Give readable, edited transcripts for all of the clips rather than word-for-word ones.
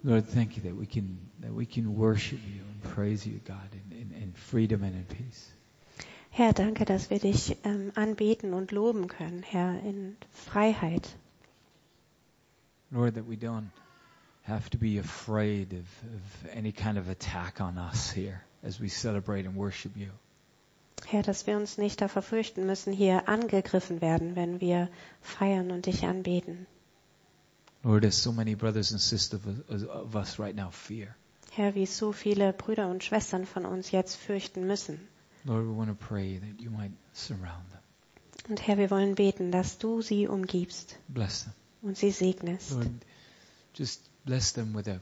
Lord, thank you that we can worship you and praise you, God, in freedom and in peace. Herr, danke, dass wir dich anbeten und loben können, Herr, in Freiheit. Lord, that we don't have to be afraid of any kind of attack on us here as we celebrate and worship you. Herr, dass wir uns nicht davor fürchten müssen, hier angegriffen werden, wenn wir feiern und dich anbeten. Lord, there's so many brothers and sisters of us right now fear. Herr, wie so viele Brüder und Schwestern von uns jetzt fürchten müssen. Lord, we want to pray that you might surround them. Und Herr, wir wollen beten, dass du sie umgibst Bless them. und sie segnest. Lord, just bless them with a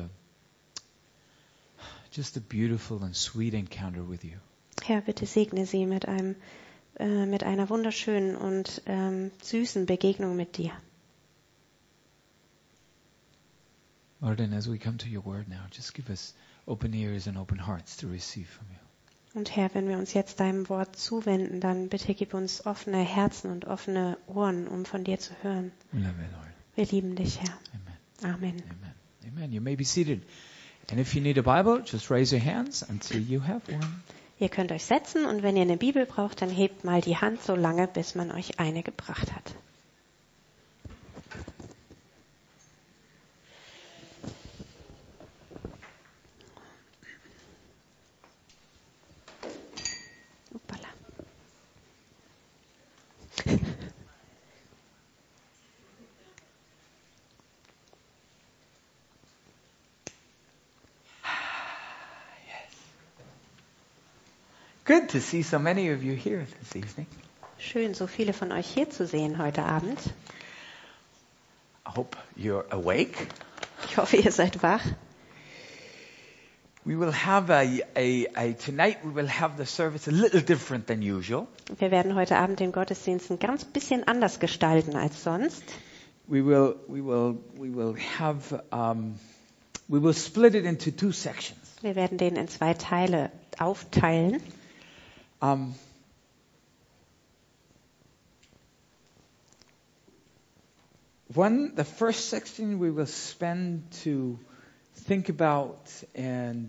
just a beautiful and sweet encounter with you. Herr, bitte segne sie mit einer wunderschönen und süßen Begegnung mit dir. Lord, and as we come to your word now, just give us open ears and open hearts to receive from you. Und Herr, wenn wir uns jetzt deinem Wort zuwenden, dann bitte gib uns offene Herzen und offene Ohren, um von dir zu hören. We love you, Lord. Wir lieben dich, Herr. Amen. Amen. Amen. Amen. You may be seated. And if you need a Bible, just raise your hands until you have one. Ihr könnt euch setzen und wenn ihr eine Bibel braucht, dann hebt mal die Hand so lange, bis man euch eine gebracht hat. Uppala. Good to see so many of you here this evening. Schön, so viele von euch hier zu sehen heute Abend. I hope you're awake. Ich hoffe, ihr seid wach. We will have tonight we will have the service a little different than usual. Wir werden heute Abend den Gottesdienst ein ganz bisschen anders gestalten als sonst. We will split it into two sections. Wir werden den in 2 Teile aufteilen. The first section we will spend to think about and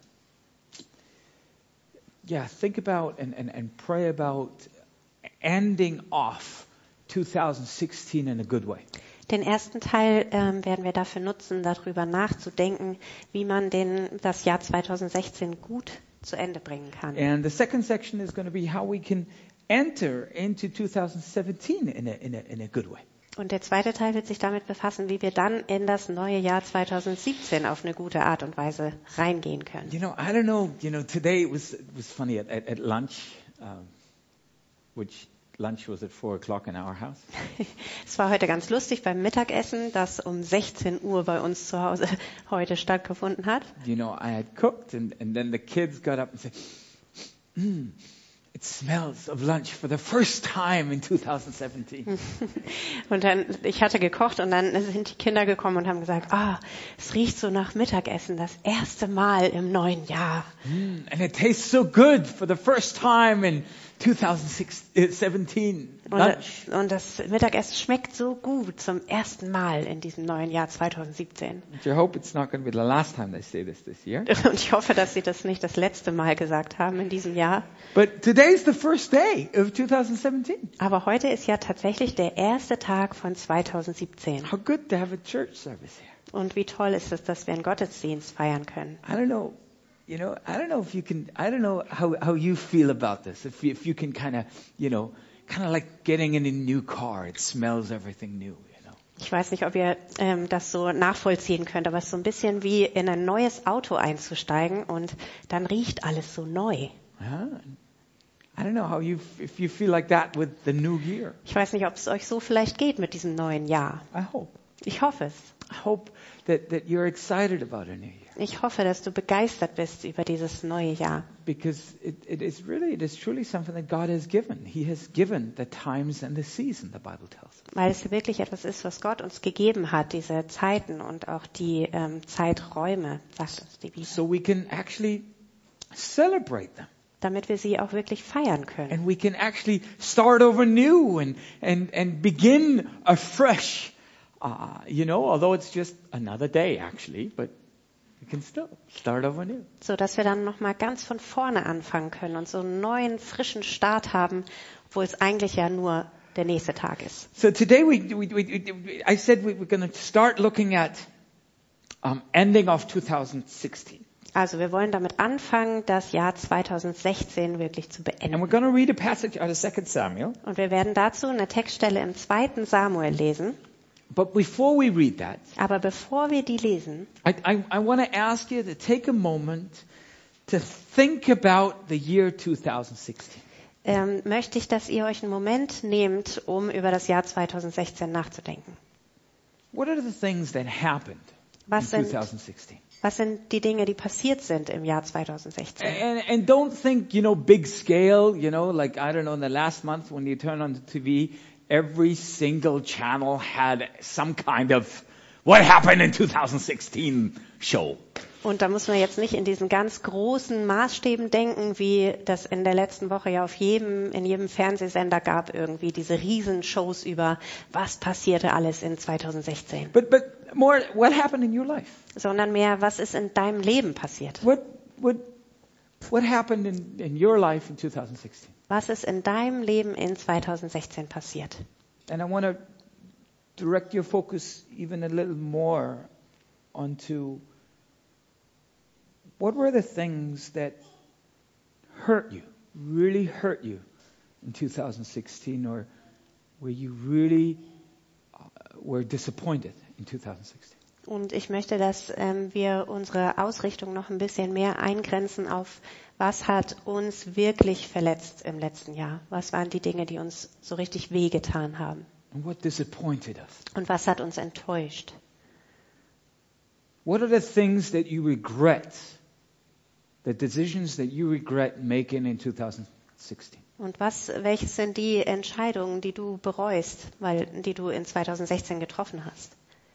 pray about ending off 2016 in a good way. Den ersten Teil werden wir dafür nutzen, darüber nachzudenken, wie man das Jahr 2016 gut zu Ende bringen kann. And the second section is going to be how we can enter into 2017 in a good way. Und der zweite Teil wird sich damit befassen, wie wir dann in das neue Jahr 2017 auf eine gute Art und Weise reingehen können. I don't know, today it was funny at lunch, which lunch was at 4:00 in our house. Es war heute ganz lustig beim Mittagessen, das um 16 Uhr bei uns zu Hause heute stattgefunden hat. I had cooked and then the kids got up and said, it smells of lunch for the first time in 2017. Und dann, ich hatte gekocht und dann sind die Kinder gekommen und haben gesagt, es riecht so nach Mittagessen, das erste Mal im neuen Jahr. And it tastes so good for the first time in 2017. Und das Mittagessen schmeckt so gut zum ersten Mal in diesem neuen Jahr 2017. I hope it's not going to be the last time they say this year. Und ich hoffe, dass sie das nicht das letzte Mal gesagt haben in diesem Jahr. But today's the first day of 2017. Aber heute ist ja tatsächlich der erste Tag von 2017. How good to have a church service here. Und wie toll ist es, dass wir einen Gottesdienst feiern können. I don't know if you can, I don't know how you feel about this. If you can kind of like getting in a new car, it smells everything new, Ich weiß nicht, ob ihr das so nachvollziehen könnt, aber es ist so ein bisschen wie in ein neues Auto einzusteigen und dann riecht alles so neu. I don't know if you feel like that with the new year. Ich weiß nicht, ob es euch so vielleicht geht mit diesem neuen Jahr. I hope. Ich hoffe es. I hope that you're excited about a new year. Ich hoffe, dass du begeistert bist über dieses neue Jahr. Because it is truly something that God has given. He has given the times and the season, the Bible tells us. Weil es wirklich etwas ist, was Gott uns gegeben hat, diese Zeiten und auch die Zeiträume, sagt uns die Bibel. So we can actually celebrate them. Damit wir sie auch wirklich feiern können. And we can actually start over new and begin afresh Although it's just another day actually, but we can still start over new. So dass wir dann nochmal ganz von vorne anfangen können und so einen neuen, frischen Start haben, obwohl es eigentlich ja nur der nächste Tag ist. So today I said we're going to start looking at ending of 2016. Also wir wollen damit anfangen, das Jahr 2016 wirklich zu And beenden. we're going to read a passage out of 2 Samuel. Und wir werden dazu eine Textstelle im 2. Samuel lesen. But before we read that, Aber bevor wir die lesen, I want to ask you to take a moment to think about the year 2016. möchte ich, dass ihr euch einen Moment nehmt, um über das Jahr 2016 nachzudenken. What are the things that happened in Was sind 2016? Was sind die Dinge, die passiert sind im Jahr 2016? And don't think, big scale, like, I don't know, in the last month when you turn on the TV, every single channel had some kind of what happened in 2016 show. Und da muss man jetzt nicht in diesen ganz großen Maßstäben denken, wie das in der letzten Woche ja in jedem Fernsehsender gab, irgendwie diese Riesenshows über was passierte alles in 2016. But more, what happened in your life? Sondern mehr, was ist in deinem Leben passiert? What happened in your life in 2016? Was ist in deinem Leben in 2016 passiert? And I want to direct your focus even a little more onto what were the things that really hurt you in 2016, or where you really were disappointed in 2016? Und ich möchte, dass wir unsere Ausrichtung noch ein bisschen mehr eingrenzen auf, was hat uns wirklich verletzt im letzten Jahr? Was waren die Dinge, die uns so richtig wehgetan haben? And what disappointed us? Und was hat uns enttäuscht? What are the things that you regret? The decisions that you regret making in 2016? Und welches sind die Entscheidungen, die du bereust, die du in 2016 getroffen hast?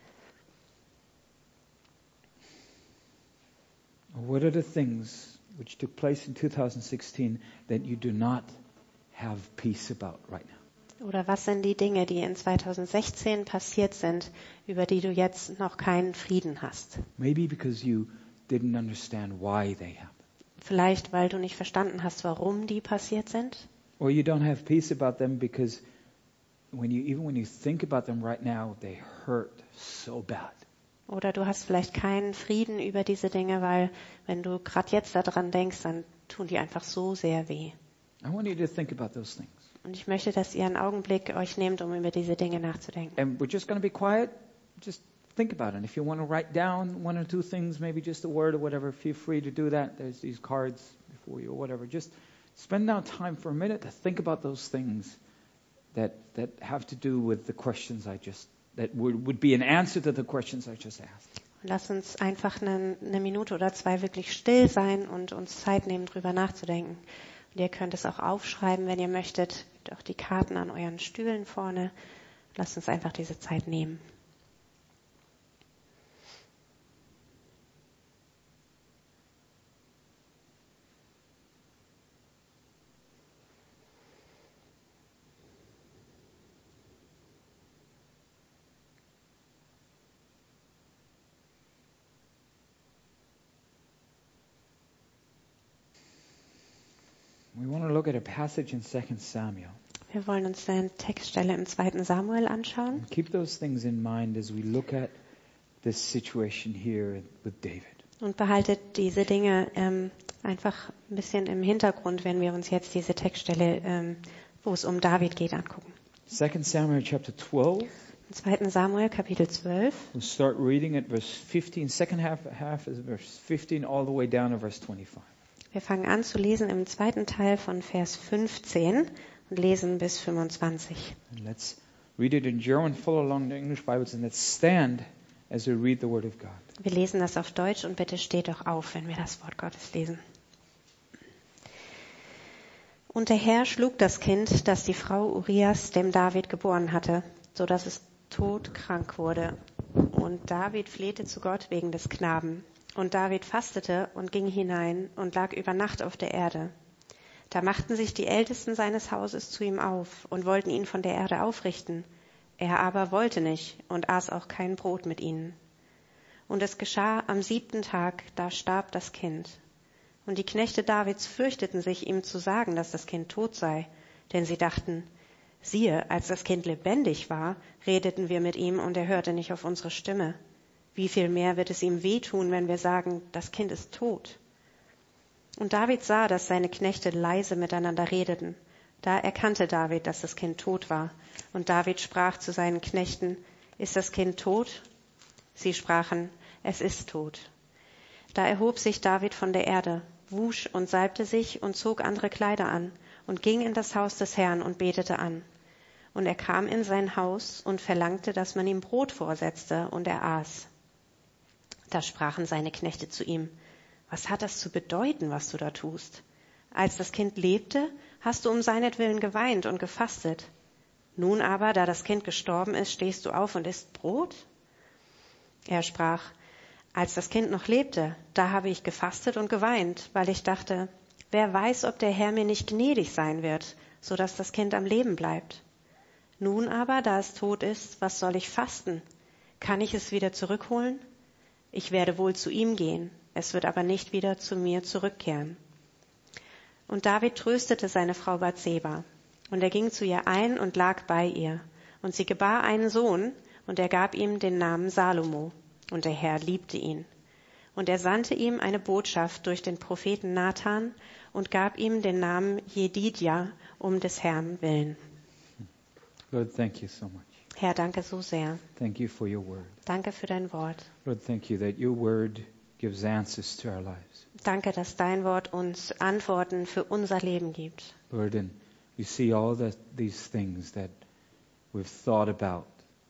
What are the things which took place in 2016 that you do not have peace about right now? Oder was sind die Dinge, die in 2016 passiert sind, über die du jetzt noch keinen Frieden hast? Maybe because you didn't understand why they happened. Vielleicht, weil du nicht verstanden hast, warum die passiert sind? Or you don't have peace about them because even when you think about them right now, they hurt so bad. Oder du hast vielleicht keinen Frieden über diese Dinge, weil wenn du gerade jetzt daran denkst, dann tun die einfach so sehr weh. I want you to think about those things. Und ich möchte, dass ihr einen Augenblick euch nehmt, um über diese Dinge nachzudenken. And we're just going to be quiet. Just think about it. If you want to write down one or two things, maybe just a word or whatever, feel free to do that. There's these cards before you or whatever. Just spend now time for a minute to think about those things that have to do with the questions that would be an answer to the questions I just asked. Lass uns einfach eine Minute oder zwei wirklich still sein und uns Zeit nehmen, drüber nachzudenken. Und ihr könnt es auch aufschreiben, wenn ihr möchtet. Auch die Karten an euren Stühlen vorne. Lasst uns einfach diese Zeit nehmen. We want to look at a passage in 2 Samuel. Wir wollen uns eine Textstelle im 2. Samuel anschauen. And keep those things in mind as we look at this situation here with David. Und behaltet diese Dinge einfach ein bisschen im Hintergrund, wenn wir uns jetzt diese Textstelle, wo es um David geht, angucken. 2 Samuel chapter 12. Im 2. Samuel Kapitel 12. We'll start reading at verse 15. Second half is verse 15 all the way down to verse 25. Wir fangen an zu lesen im zweiten Teil von Vers 15 und lesen bis 25. And let's read it in German, follow along the English Bibles, and let's stand as we read the Word of God. Wir lesen das auf Deutsch und bitte steht doch auf, wenn wir das Wort Gottes lesen. Und der Herr schlug das Kind, das die Frau Urias dem David geboren hatte, so dass es todkrank wurde. Und David flehte zu Gott wegen des Knaben. Und David fastete und ging hinein und lag über Nacht auf der Erde. Da machten sich die Ältesten seines Hauses zu ihm auf und wollten ihn von der Erde aufrichten. Er aber wollte nicht und aß auch kein Brot mit ihnen. Und es geschah am 7. Tag, da starb das Kind. Und die Knechte Davids fürchteten sich, ihm zu sagen, dass das Kind tot sei, denn sie dachten, siehe, als das Kind lebendig war, redeten wir mit ihm und er hörte nicht auf unsere Stimme. Wie viel mehr wird es ihm wehtun, wenn wir sagen, das Kind ist tot? Und David sah, dass seine Knechte leise miteinander redeten. Da erkannte David, dass das Kind tot war. Und David sprach zu seinen Knechten, ist das Kind tot? Sie sprachen, es ist tot. Da erhob sich David von der Erde, wusch und salbte sich und zog andere Kleider an und ging in das Haus des Herrn und betete an. Und er kam in sein Haus und verlangte, dass man ihm Brot vorsetzte, und er aß. Da sprachen seine Knechte zu ihm, was hat das zu bedeuten, was du da tust? Als das Kind lebte, hast du um seinetwillen geweint und gefastet. Nun aber, da das Kind gestorben ist, stehst du auf und isst Brot? Er sprach, als das Kind noch lebte, da habe ich gefastet und geweint, weil ich dachte, wer weiß, ob der Herr mir nicht gnädig sein wird, so dass das Kind am Leben bleibt. Nun aber, da es tot ist, was soll ich fasten? Kann ich es wieder zurückholen? Ich werde wohl zu ihm gehen, es wird aber nicht wieder zu mir zurückkehren. Und David tröstete seine Frau Bathseba. Und er ging zu ihr ein und lag bei ihr. Und sie gebar einen Sohn, und er gab ihm den Namen Salomo. Und der Herr liebte ihn. Und er sandte ihm eine Botschaft durch den Propheten Nathan und gab ihm den Namen Jedidja um des Herrn willen. Lord, thank you so much. Herr, danke so sehr. Thank you for your word. Danke für dein Wort. Lord, thank you that your word gives answers to our lives. Danke, dass dein Wort uns Antworten für unser Leben gibt. Lord, and you see all these things that we've thought about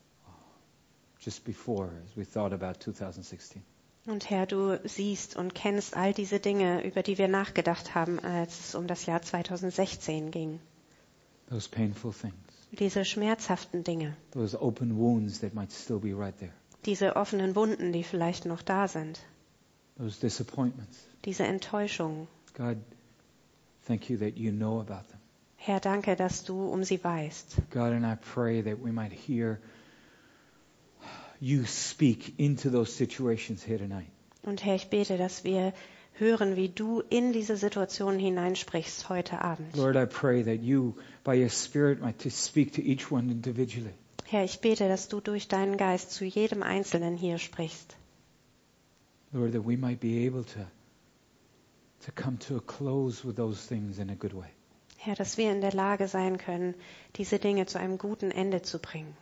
just before as we thought about 2016. Und Herr, du siehst und kennst all diese Dinge, über die wir nachgedacht haben, als es um das Jahr 2016 ging. Those painful things. Diese schmerzhaften Dinge. Those open wounds that might still be right there. Diese offenen Wunden, die vielleicht noch da sind. Those disappointments. Diese Enttäuschungen. God, thank you that you know about them. Herr, danke, dass du um sie weißt. God, and I pray that we might hear you speak into those situations here tonight. Und Herr, ich bete, dass wir hören, wie du in diese Situation hineinsprichst heute Abend. Lord, I pray that you, by your Spirit, might to speak to each one individually. Herr, ich bete, dass du durch deinen Geist zu jedem Einzelnen hier sprichst. Lord, that we might be able to come to a close with those things in a good way. Herr, dass wir in der Lage sein können, diese Dinge zu einem guten Ende zu bringen.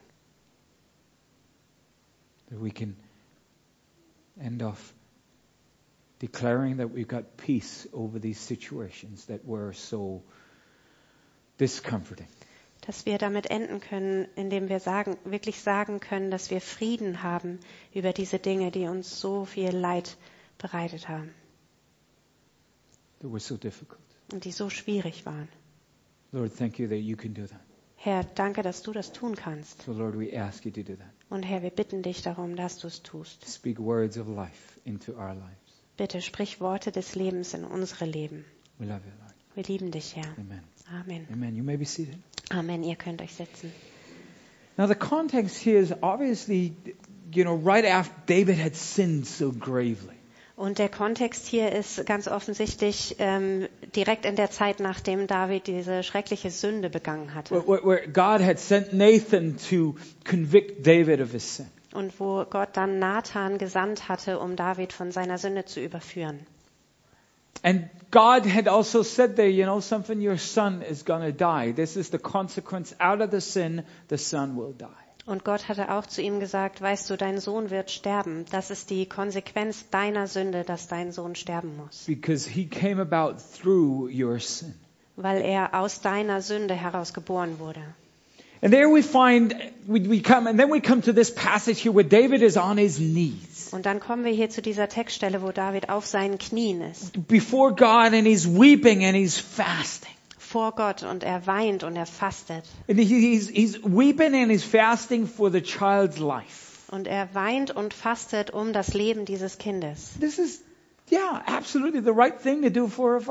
That we can end off declaring that we've got peace over these situations that were so discomforting. Dass wir damit enden können, indem wir wirklich sagen können, dass wir Frieden haben über diese Dinge, die uns so viel Leid bereitet haben. That were so difficult. Und die so schwierig waren. Lord, thank you that you can do that. Herr, danke, dass du das tun kannst. So Lord, we ask you to do that. Und Herr, wir bitten dich darum, dass du es tust. Speak words of life into our lives. Bitte sprich Worte des Lebens in unsere Leben. We love you, Lord. Wir lieben dich, Herr. Amen. Amen. Amen. You may be seated. Amen. Ihr könnt euch setzen. Now the context here is obviously, right after David had sinned so gravely. Und der Kontext hier ist ganz offensichtlich direkt in der Zeit, nachdem David diese schreckliche Sünde begangen hatte. Where God had sent Nathan to convict David of his sin. Und wo Gott dann Nathan gesandt hatte, um David von seiner Sünde zu überführen. And God had also said there, something, your son is going to die. This is the consequence. Out of the sin, the son will die. Und Gott hatte auch zu ihm gesagt, weißt du, dein Sohn wird sterben. Das ist die Konsequenz deiner Sünde, dass dein Sohn sterben muss. Because he came about through your sin. Weil er aus deiner Sünde heraus geboren wurde. And there we find, we come to this passage here where David is on his knees. Und dann kommen wir hier zu dieser Textstelle, wo David auf seinen Knien ist. Before God, and he's weeping and he's fasting. Vor Gott, und er weint und er fastet. And he's weeping and he's fasting for the child's life. Und er weint und fastet um das Leben dieses Kindes. This is, absolutely the right thing to do for a father.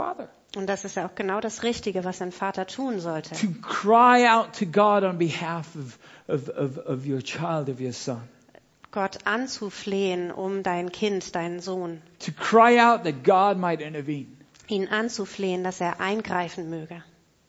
Und das ist ja auch genau das Richtige, was ein Vater tun sollte. To cry out to God on behalf of your child, of your son. Gott anzuflehen um dein Kind, deinen Sohn. To cry out that God might intervene. Ihn anzuflehen, dass er eingreifen möge.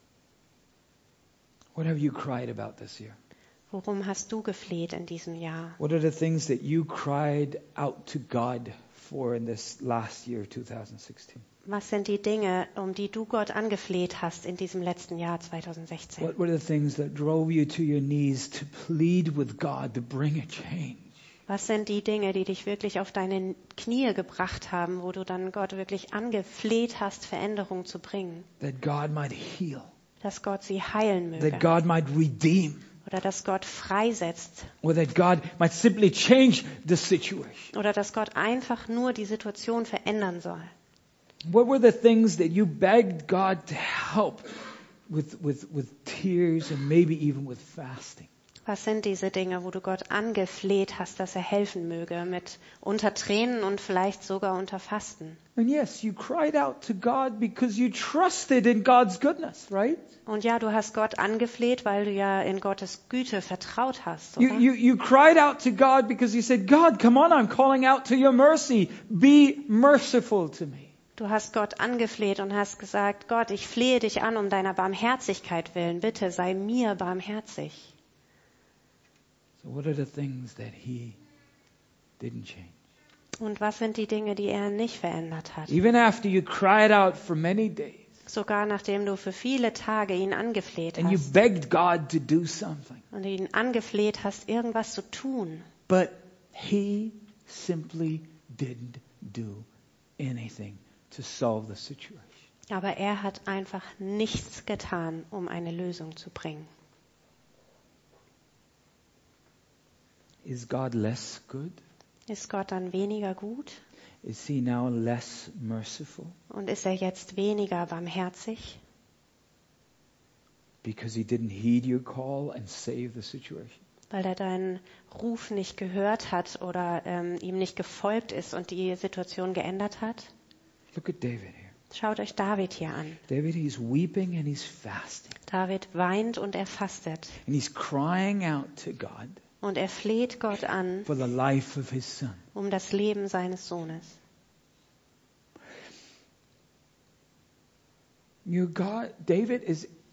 What have you cried about this year? Worum hast du gefleht in diesem Jahr? What are the things that you cried out to God for in this last year, 2016? Was sind die Dinge, um die du Gott angefleht hast in diesem letzten Jahr 2016? What were the things that drove you to your knees to plead with God to bring a change? Was sind die Dinge, die dich wirklich auf deine Knie gebracht haben, wo du dann Gott wirklich angefleht hast, Veränderung zu bringen? That God might heal. Dass Gott sie heilen möge. That God might redeem. Oder dass Gott freisetzt. Or that God might simply change the situation. Oder dass Gott einfach nur die Situation verändern soll. What were the things that you begged God to help with tears and maybe even with fasting? Was sind diese Dinge, wo du Gott angefleht hast, dass er helfen möge, mit unter Tränen und vielleicht sogar unter Fasten? And yes, you cried out to God because you trusted in God's goodness, right? Und ja, du hast Gott angefleht, weil du ja in Gottes Güte vertraut hast, oder? You cried out to God because you said, God, come on, I'm calling out to your mercy. Be merciful to me. Du hast Gott angefleht und hast gesagt, Gott, ich flehe dich an um deiner Barmherzigkeit willen. Bitte sei mir barmherzig. So what are the things that he didn't change? Und was sind die Dinge, die er nicht verändert hat? Even after you cried out for many days Sogar nachdem du für viele Tage ihn angefleht and you hast begged God to do something, und ihn angefleht hast, irgendwas zu tun. but he simply didn't do anything to solve the situation. Aber er hat einfach nichts getan, um eine Lösung zu bringen. Is God less good? Ist Gott dann weniger gut? Is he now less merciful Und ist er jetzt weniger barmherzig? because he didn't heed your call and save the situation? Weil er deinen Ruf nicht gehört hat oder ihm nicht gefolgt ist und die Situation geändert hat? Look at David here. Schaut euch David hier an. David, he's weeping and he's fasting. David weint und er fastet. And he's crying out to God Und er fleht Gott an for the life of his son. um das Leben seines Sohnes. David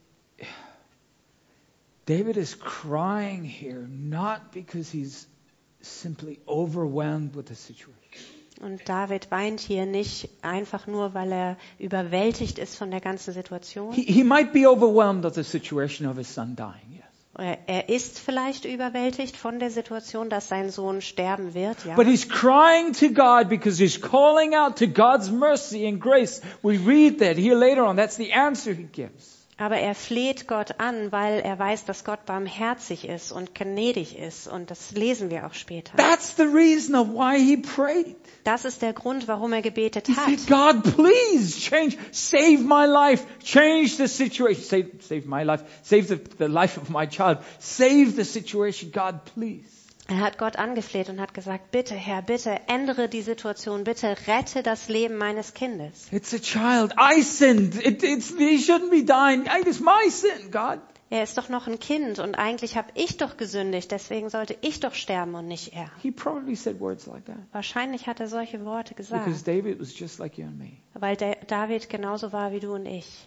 is crying here not because he's simply overwhelmed with the situation. Und David weint hier nicht einfach nur, weil er überwältigt ist von der ganzen Situation. He might be overwhelmed of the situation of his son dying, yes. Er ist vielleicht überwältigt von der Situation, dass sein Sohn sterben wird, ja. But he's crying to God because he's calling out to God's mercy and grace. We read that here later on. That's the answer he gives. Aber er fleht Gott an, weil er weiß, dass Gott barmherzig ist und gnädig ist. Und das lesen wir auch später. That's the reason of why he prayed. Das ist der Grund, warum er gebetet He hat. said, God, please save my life, change the situation. Save my life, save the life of my child. Save the situation, God, please. Er hat Gott angefleht und hat gesagt, bitte Herr, bitte ändere die Situation, bitte rette das Leben meines Kindes. It's a child. I sinned. He shouldn't be dying. It's my sin, God. Er ist doch noch ein Kind und eigentlich habe ich doch gesündigt, deswegen sollte ich doch sterben und nicht er. He probably said words like that. Wahrscheinlich hat er solche Worte Because gesagt, David was just like you and me. weil David genauso war wie du und ich.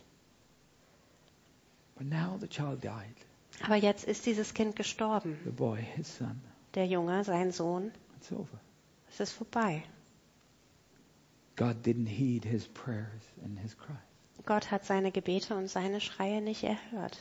But now the child died. Aber jetzt ist dieses Kind gestorben. The boy, his son. Der Junge, sein Sohn, It's over. es ist vorbei. God didn't heed his prayers and his cries. Gott hat seine Gebete und seine Schreie nicht erhört.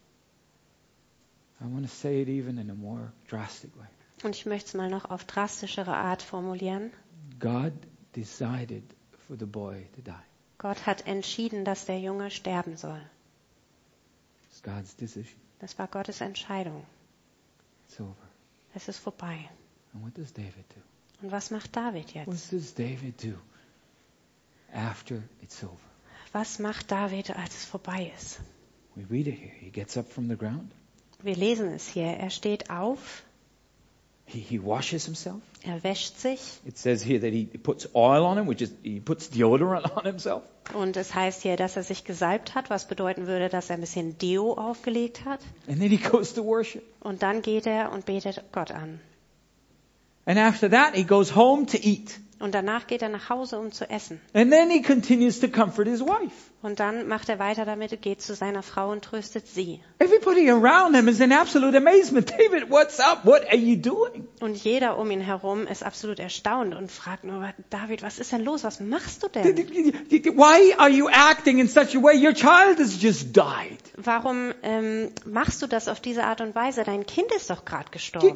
I want to say it even in a more drastic way. Und ich möchte es mal noch auf drastischere Art formulieren. God decided for the boy to die. Gott hat entschieden, dass der Junge sterben soll. It's God's decision. Das war Gottes Entscheidung. It's over. Es ist vorbei. And what does David do? Und was macht David What jetzt? does David do after it's over? Was macht David, als es vorbei ist? We read it here. He gets up from the ground. Wir lesen es hier. Er steht auf, He washes himself. Er wäscht sich. It says here that he puts oil on him, which is he puts deodorant on himself. Und es heißt hier, dass er sich gesalbt hat, was bedeuten würde, dass er ein bisschen Deo aufgelegt hat. And then he goes to worship. Und dann geht er und betet Gott an. And after that, he goes home to eat. Und danach geht er nach Hause, um zu essen. And then he continues to comfort his wife. Und dann macht er weiter damit, geht zu seiner Frau und tröstet sie. Everybody around him is in absolute amazement. David, what's up? What are you doing? Und jeder um ihn herum ist absolut erstaunt und fragt nur, David, was ist denn los? Was machst du denn? Why are you acting in such a way? Your child has just died. Warum machst du das auf diese Art und Weise? Dein Kind ist doch gerade gestorben.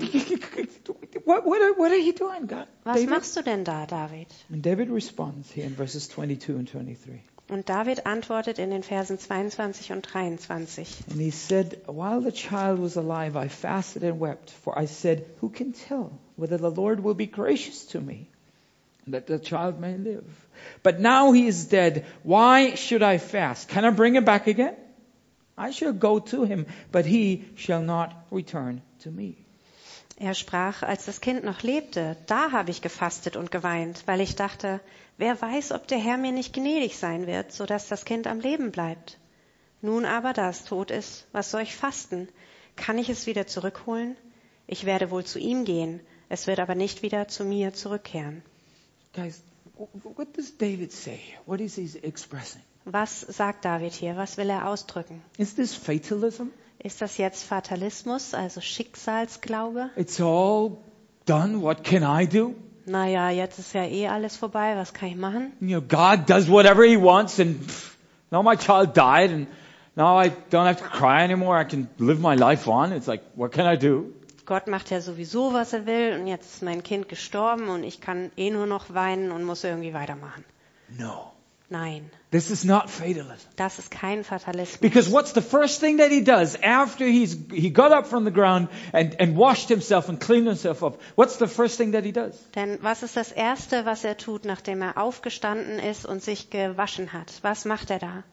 What are you doing, God? Was David? machst du denn da, David? And David responds here in verses 22 and 23. Und David antwortet in den Versen 22 und 23. And he said, while the child was alive, I fasted and wept, for I said, who can tell whether the Lord will be gracious to me, that the child may live? But now he is dead. Why should I fast? Can I bring him back again? I shall go to him, but he shall not return to me. Er sprach, als das Kind noch lebte, da habe ich gefastet und geweint, weil ich dachte, wer weiß, ob der Herr mir nicht gnädig sein wird, so dass das Kind am Leben bleibt. Nun aber, da es tot ist, was soll ich fasten? Kann ich es wieder zurückholen? Ich werde wohl zu ihm gehen, es wird aber nicht wieder zu mir zurückkehren. Guys, what does David say? What is he expressing? Was sagt David hier? Was will er ausdrücken? Is this fatalism? Ist das jetzt Fatalismus, also Schicksalsglaube? It's all done. What can I do? Naja, jetzt ist ja eh alles vorbei, was kann ich machen? You know, God does whatever he wants and now my child died and now I don't have to cry anymore. I can live my life on. It's like, what can I do? Gott macht ja sowieso, was er will und jetzt ist mein Kind gestorben und ich kann eh nur noch weinen und muss irgendwie weitermachen. No. Nein, This is not fatalism. das ist kein Fatalismus. Because what's the first thing that he does after he got up from the ground and washed himself and cleaned himself up? What's the first thing that he does? Denn was ist das Erste, was er tut, nachdem er aufgestanden ist und sich gewaschen hat? Was macht er da?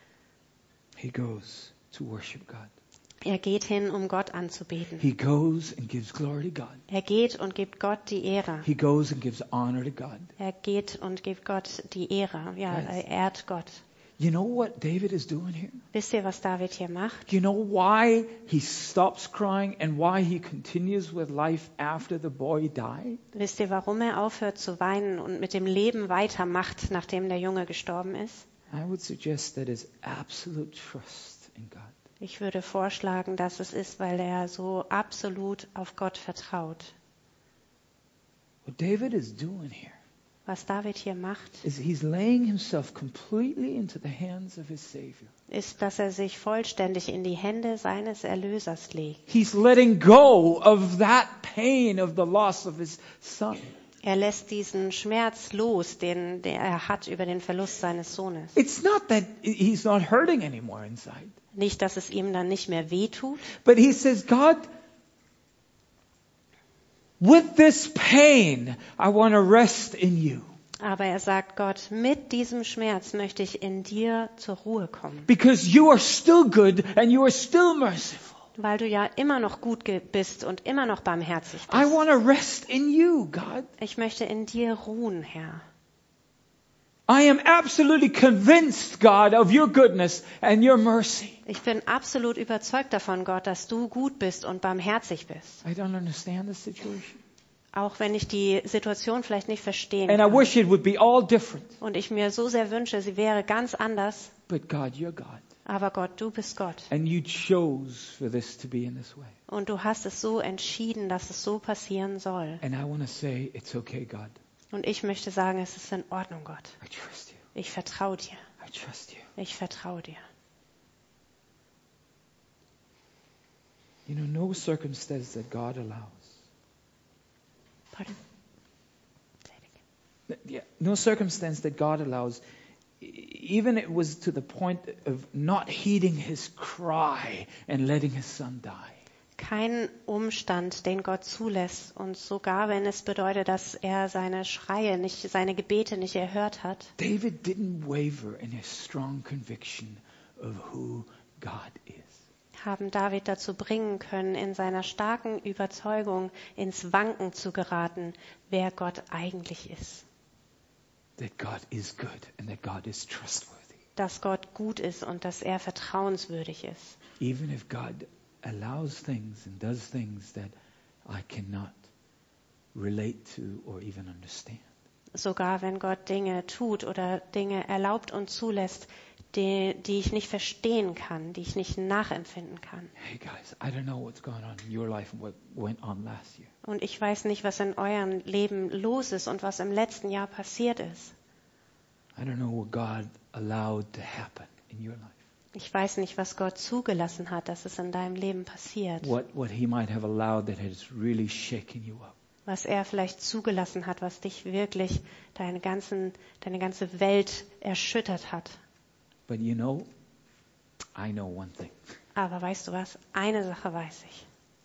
He goes to worship God. Er geht hin, um Gott anzubeten. He goes and gives glory to God. Er geht und gibt Gott die Ehre. He goes and gives honor to God. Er geht und gibt Gott die Ehre. Ja, Right. er ehrt Gott. You know what David is doing here? Wisst ihr, was David hier macht? You know why he stops crying and why he continues with life after the boy died? Wisst ihr, warum er aufhört zu weinen und mit dem Leben weitermacht, nachdem der Junge gestorben ist? I would suggest that is absolute trust in God. Ich würde vorschlagen, dass es ist, weil er so absolut auf Gott vertraut. What David is doing here Was David hier macht, is he's laying himself completely into the hands of his Savior. ist, dass er sich vollständig in die Hände seines Erlösers legt. He's letting go of that pain of the loss of his son. Er lässt diesen Schmerz los, den er hat über den Verlust seines Sohnes. It's not that he's not hurting anymore inside, Nicht, dass es ihm dann nicht mehr wehtut, but he says, God, with this pain, I want to rest in you. aber er sagt Gott, mit diesem Schmerz möchte ich in dir zur Ruhe kommen, Because you are still good and you are still merciful. weil du ja immer noch gut bist und immer noch barmherzig I bist. want to rest in you, God. Ich möchte in dir ruhen, Herr. I am absolutely convinced, God, of your goodness and your mercy. Ich bin absolut überzeugt davon, Gott, dass du gut bist und barmherzig bist. I don't understand the situation. Auch wenn ich die Situation vielleicht nicht verstehen And I kann. wish it would be all different. Und ich mir so sehr wünsche, sie wäre ganz anders. But God, you're God. Aber Gott, du bist Gott. And you chose for this to be in this way. Und du hast es so entschieden, dass es so passieren soll. And I want to say, it's okay, God. Und ich möchte sagen, es ist in Ordnung, Gott. I trust you. Ich vertraue dir. I trust you. Ich vertraue dir. You know, no circumstance that God allows. Pardon? Yeah, no circumstance that God allows, even it was to the point of not heeding his cry and letting his son die. Kein Umstand, den Gott zulässt, und sogar wenn es bedeutet, dass er seine Schreie, nicht, seine Gebete nicht erhört hat. David didn't waver in his strong conviction of who God is. haben David dazu bringen können, in seiner starken Überzeugung ins Wanken zu geraten, wer Gott eigentlich ist. That God is good and that God is trustworthy. Dass Gott gut ist und dass er vertrauenswürdig ist. Even if God allows things and does things that I cannot relate to or even understand. Sogar wenn Gott Dinge tut oder Dinge erlaubt und zulässt, die ich nicht verstehen kann, die ich nicht nachempfinden kann. Hey guys, I don't know what's going on in your life and what went on last year. Und ich weiß nicht, was in eurem Leben los ist und was im letzten Jahr passiert ist. I don't know what God allowed to happen in your life. Ich weiß nicht, was Gott zugelassen hat, dass es in deinem Leben passiert. What He might have allowed that has really shaken you up. Was er vielleicht zugelassen hat, was dich wirklich, deine ganze Welt erschüttert hat. But you know, I know one thing. Aber weißt du was? Eine Sache weiß ich.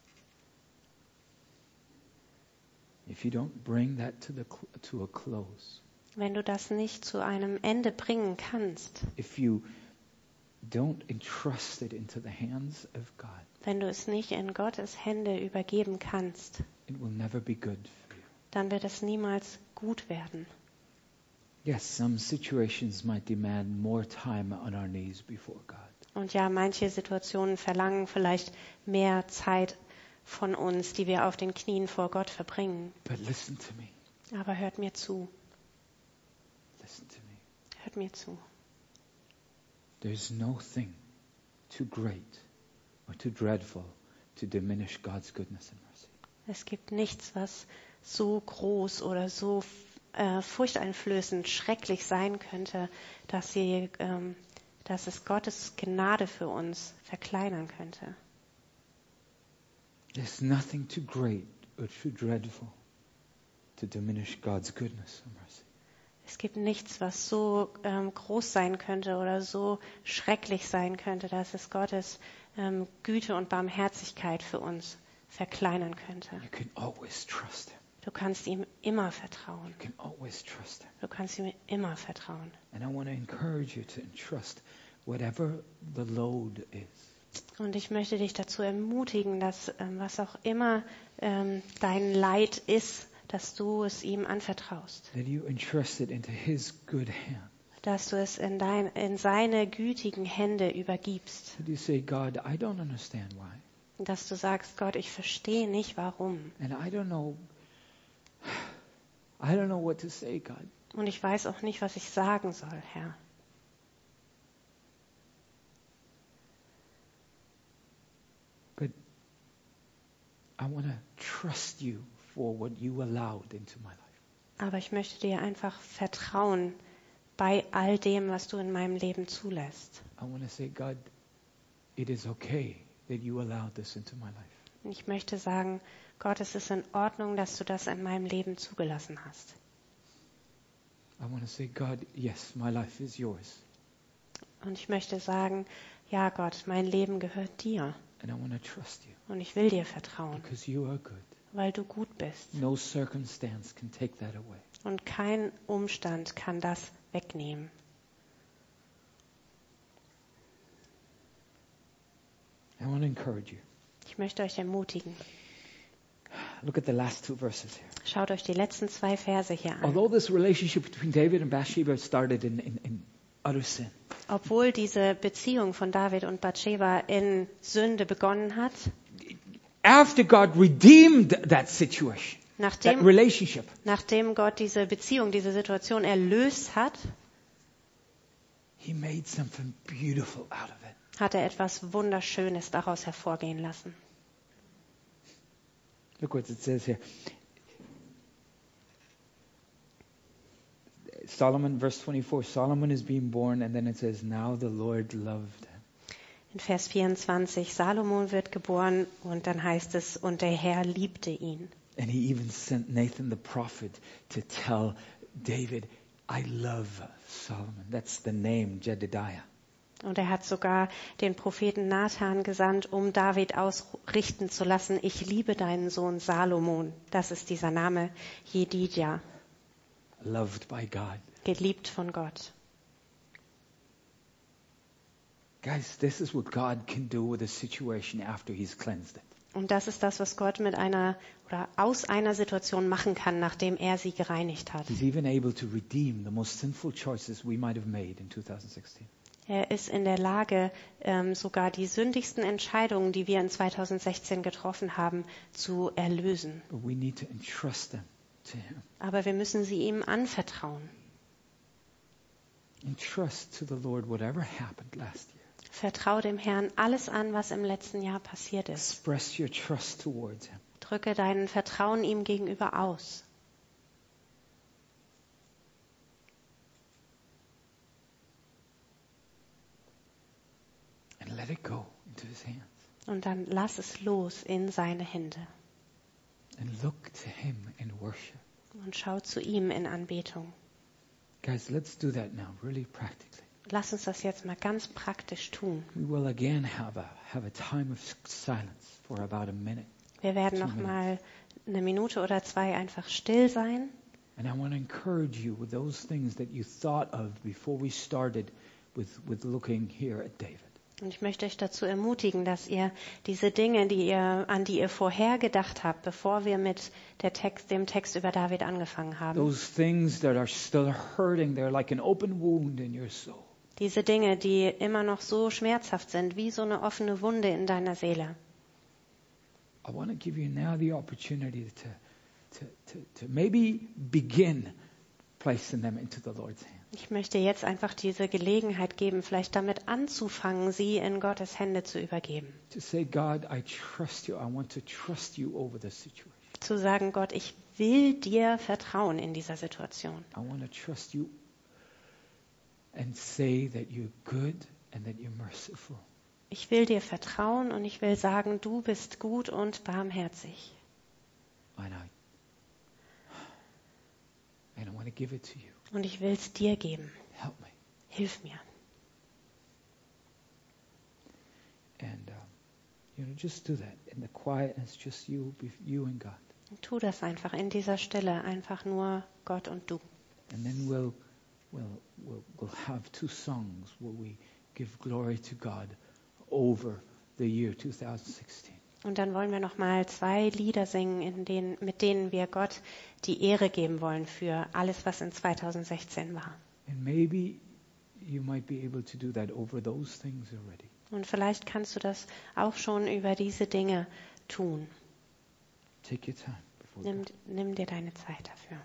If you don't bring that to a close, Wenn du das nicht zu einem Ende bringen kannst, if you don't entrust it into the hands of God, wenn du es nicht in Gottes Hände übergeben kannst, it will never be good for you. dann wird es niemals gut werden. Yes, some situations might demand more time on our knees before God. Und ja, manche Situationen verlangen vielleicht mehr Zeit von uns, die wir auf den Knien vor Gott verbringen. But listen to me. Aber hört mir zu, Listen to me. hört mir zu. There's no thing too great or too dreadful to diminish God's goodness and mercy. Es gibt nichts, was so groß oder so furchteinflößend schrecklich sein könnte, dass es Gottes Gnade für uns verkleinern könnte. There's nothing too great or too dreadful to diminish God's goodness and mercy. Es gibt nichts, was so groß sein könnte oder so schrecklich sein könnte, dass es Gottes Güte und Barmherzigkeit für uns verkleinern könnte. You can always trust Him. Du kannst ihm immer vertrauen. You can always trust Him. Du kannst ihm immer vertrauen. And I want to encourage you to entrust whatever the load is. Und ich möchte dich dazu ermutigen, dass was auch immer dein Leid ist, dass du es ihm anvertraust. That you entrust it into His good hand. Dass du es in seine gütigen Hände übergibst. That you say, God, I don't understand why. Dass du sagst, Gott, ich verstehe nicht, warum. And I don't know what to say, God. Und ich weiß auch nicht, was ich sagen soll, Herr. But I want to trust you for what you allowed into my life. Aber ich möchte dir einfach vertrauen bei all dem, was du in meinem Leben zulässt. I want to say, God, it is okay that you allowed this into my life. Und ich möchte sagen, Gott, es ist in Ordnung, dass du das in meinem Leben zugelassen hast. I want to say, God, yes, my life is yours. Und ich möchte sagen, ja Gott, mein Leben gehört dir. And I want to trust you Und ich will dir vertrauen, because you are good. weil du gut bist. No circumstance can take that away. Und kein Umstand kann das wegnehmen. I want to encourage you. Ich möchte euch ermutigen. Look at the last two verses here. Schaut euch die letzten 2 Verse hier an. Although this relationship between David and Bathsheba started in utter sin, Obwohl diese Beziehung von David und Bathsheba in Sünde begonnen hat, after God redeemed that situation, that relationship, nachdem Gott diese Beziehung, diese Situation erlöst hat, He made something beautiful out of it. hat er etwas Wunderschönes daraus hervorgehen lassen. Look what it says here. Solomon, verse 24, Solomon is being born, and then it says, now the Lord loved him. In Vers 24, Salomon wird geboren und dann heißt es, und der Herr liebte ihn. And he even sent Nathan the prophet to tell David, I love Solomon. That's the name, Jedediah. Und er hat sogar den Propheten Nathan gesandt, um David ausrichten zu lassen, ich liebe deinen Sohn Salomon. Das ist dieser Name, Jedidja, Loved by God. geliebt von Gott. Guys, this is what God can do with a situation after He's cleansed it. Und das ist das, was Gott mit einer oder aus einer Situation machen kann, nachdem er sie gereinigt hat. He's even able to redeem the most sinful choices we might have made in 2016. Er ist in der Lage, sogar die sündigsten Entscheidungen, die wir in 2016 getroffen haben, zu erlösen. But we need to entrust them to Him. Aber wir müssen sie ihm anvertrauen. Entrust to the Lord whatever happened last year. Vertrau dem Herrn alles an, was im letzten Jahr passiert ist. Express your trust towards Him. Drücke dein Vertrauen ihm gegenüber aus. And let it go into His hands. Und dann lass es los in seine Hände. And look to Him in worship. Und schau zu ihm in Anbetung. Guys, let's do that now, really practically. Lass uns das jetzt mal ganz praktisch tun. We will again have a time of silence for about a minute. Wir werden noch mal eine Minute oder zwei einfach still sein. And I want to encourage you with those things that you thought of before we started with looking here at David. Und ich möchte euch dazu ermutigen, dass ihr diese Dinge, an die ihr vorher gedacht habt, bevor wir mit dem Text über David angefangen haben, Those things that are still hurting, they're like an open wound in your soul. diese Dinge, die immer noch so schmerzhaft sind, wie so eine offene Wunde in deiner Seele. I want to give you now the opportunity to maybe begin placing them into the Lord's hand. Ich möchte jetzt einfach diese Gelegenheit geben, vielleicht damit anzufangen, sie in Gottes Hände zu übergeben. To say, God, I trust you. I want to trust you over this situation. Zu sagen, Gott, ich will dir vertrauen in dieser Situation. I want to trust you and say that you're good and that you're merciful. Ich will dir vertrauen und ich will sagen, du bist gut und barmherzig. And I want to give it to you. Und ich will es dir geben. Help me. Hilf mir. And just do that in the quietness, just you and God. Und tu das einfach in dieser Stille, einfach nur Gott und du. And then we'll have two songs where we give glory to God over the year 2016. Und dann wollen wir noch mal 2 Lieder singen, mit denen wir Gott die Ehre geben wollen für alles, was in 2016 war. And maybe you might be able to do that over those things already. Und vielleicht kannst du das auch schon über diese Dinge tun. Take your time before God. Nimm dir deine Zeit dafür.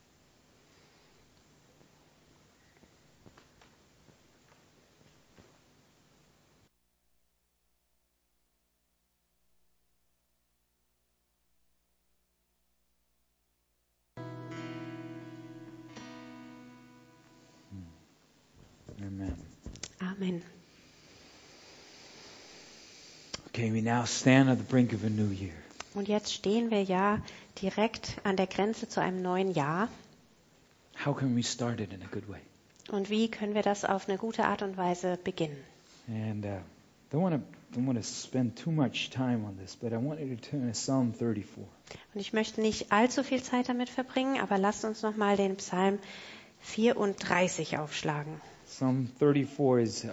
Amen. Amen. Okay, we now stand at the brink of a new year. Und jetzt stehen wir ja direkt an der Grenze zu einem neuen Jahr. How can we start it in a good way? Und wie können wir das auf eine gute Art und Weise beginnen? And don't want to spend too much time on this, but I want you to turn to Psalm 34. Und ich möchte nicht allzu viel Zeit damit verbringen, aber lasst uns noch mal den Psalm 34 aufschlagen. Psalm 34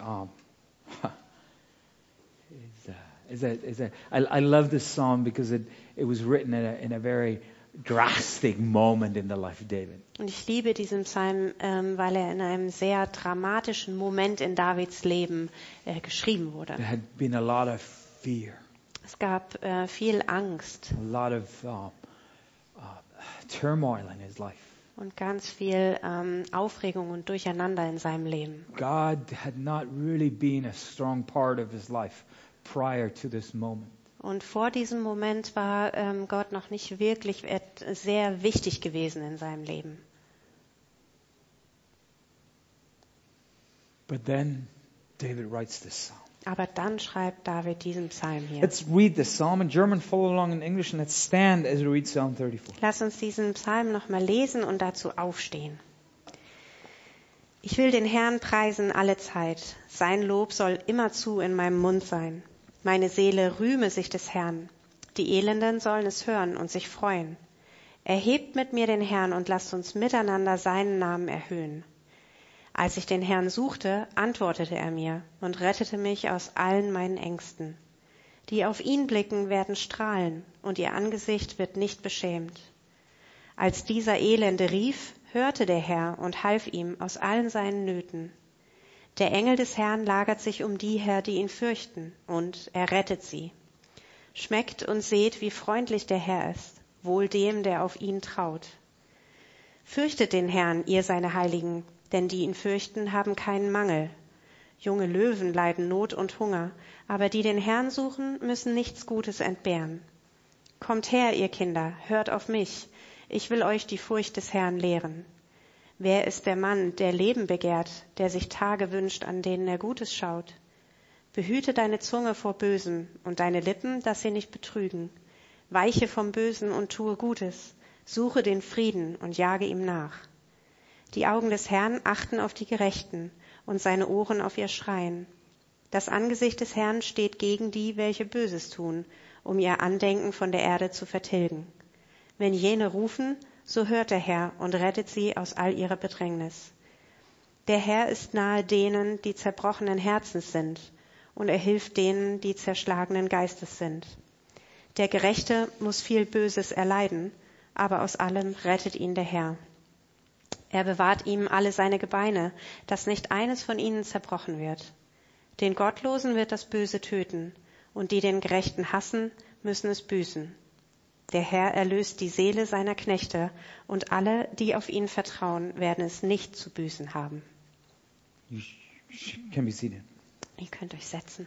I love this psalm because it was written in a very drastic moment in the life of David. Und ich liebe diesen Psalm, weil er in einem sehr dramatischen Moment in Davids Leben geschrieben wurde. There had been a lot of fear, Es gab viel Angst a lot of turmoil in his life. und ganz viel Aufregung und Durcheinander in seinem Leben. God had not really been a strong part of his life prior to this moment. Und vor diesem Moment war Gott noch nicht wirklich sehr wichtig gewesen in seinem Leben. But then David writes this psalm. Aber dann schreibt David diesen Psalm hier. Let's read the psalm in German, follow along in English, and let's stand as we read Psalm 34. Lass uns diesen Psalm nochmal lesen und dazu aufstehen. Ich will den Herrn preisen alle Zeit. Sein Lob soll immerzu in meinem Mund sein. Meine Seele rühme sich des Herrn. Die Elenden sollen es hören und sich freuen. Erhebt mit mir den Herrn und lasst uns miteinander seinen Namen erhöhen. Als ich den Herrn suchte, antwortete er mir und rettete mich aus allen meinen Ängsten. Die auf ihn blicken, werden strahlen, und ihr Angesicht wird nicht beschämt. Als dieser Elende rief, hörte der Herr und half ihm aus allen seinen Nöten. Der Engel des Herrn lagert sich um die her, die ihn fürchten, und er rettet sie. Schmeckt und seht, wie freundlich der Herr ist, wohl dem, der auf ihn traut. Fürchtet den Herrn, ihr seine Heiligen, denn die ihn fürchten, haben keinen Mangel. Junge Löwen leiden Not und Hunger, aber die den Herrn suchen, müssen nichts Gutes entbehren. Kommt her, ihr Kinder, hört auf mich, ich will euch die Furcht des Herrn lehren. Wer ist der Mann, der Leben begehrt, der sich Tage wünscht, an denen er Gutes schaut? Behüte deine Zunge vor Bösem und deine Lippen, dass sie nicht betrügen. Weiche vom Bösen und tue Gutes, suche den Frieden und jage ihm nach. Die Augen des Herrn achten auf die Gerechten und seine Ohren auf ihr Schreien. Das Angesicht des Herrn steht gegen die, welche Böses tun, um ihr Andenken von der Erde zu vertilgen. Wenn jene rufen, so hört der Herr und rettet sie aus all ihrer Bedrängnis. Der Herr ist nahe denen, die zerbrochenen Herzens sind, und er hilft denen, die zerschlagenen Geistes sind. Der Gerechte muss viel Böses erleiden, aber aus allem rettet ihn der Herr. Er bewahrt ihm alle seine Gebeine, dass nicht eines von ihnen zerbrochen wird. Den Gottlosen wird das Böse töten, und die den Gerechten hassen, müssen es büßen. Der Herr erlöst die Seele seiner Knechte, und alle, die auf ihn vertrauen, werden es nicht zu büßen haben. You can be seated. Ihr könnt euch setzen.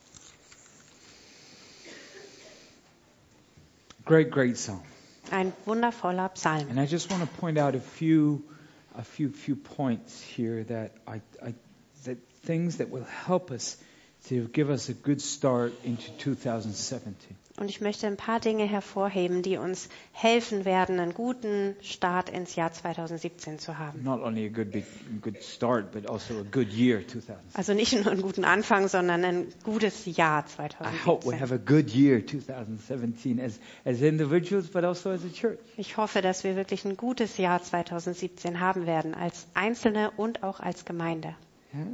Great psalm. Ein wundervoller Psalm. And I just want to point out a few points here that that things that will help us to give us a good start into 2017. Und ich möchte ein paar Dinge hervorheben, die uns helfen werden, einen guten Start ins Jahr 2017 zu haben. Not only a good start, but also a good year 2017. Also nicht nur einen guten Anfang, sondern ein gutes Jahr I hope we 2017. have a good year 2017 as individuals, but also as a church. Ich hoffe, dass wir wirklich ein gutes Jahr 2017 haben werden, als Einzelne und auch als Gemeinde. Yeah.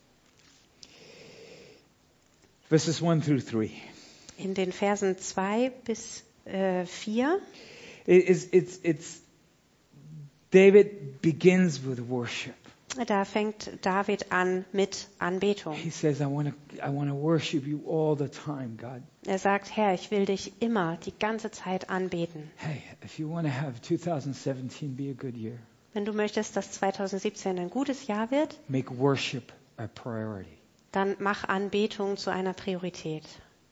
Verses 1 through 3. In den Versen 2 bis 4 It's David begins with worship. Da fängt David an mit Anbetung. He says, I want to worship you all the time, God. Er sagt, Herr, ich will dich immer die ganze Zeit anbeten. Hey, if you want to have 2017 be a good year, Wenn du möchtest, dass 2017 ein gutes Jahr wird, make worship a priority. dann mach Anbetung zu einer Priorität.